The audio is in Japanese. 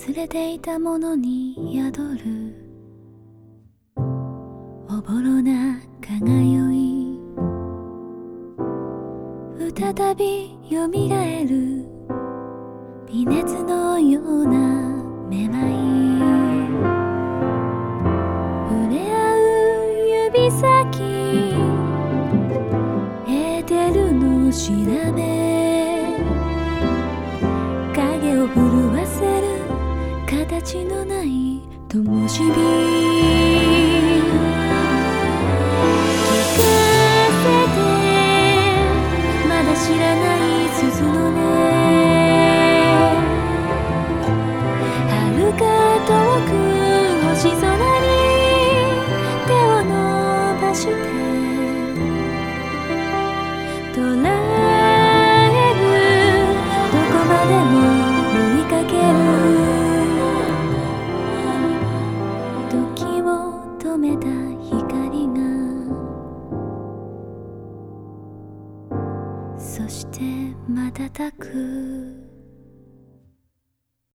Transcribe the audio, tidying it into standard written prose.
忘れていたものに宿るおぼろな輝い、再びよみがえる微熱のようなめまい、触れ合う指先、エーテルの調べ、影を震わせる形のない灯火、聞かせてまだ知らない鈴の音、遥か遠く星空に手を伸ばして捉える、どこまでも追いかける、時を止めた光がそして瞬く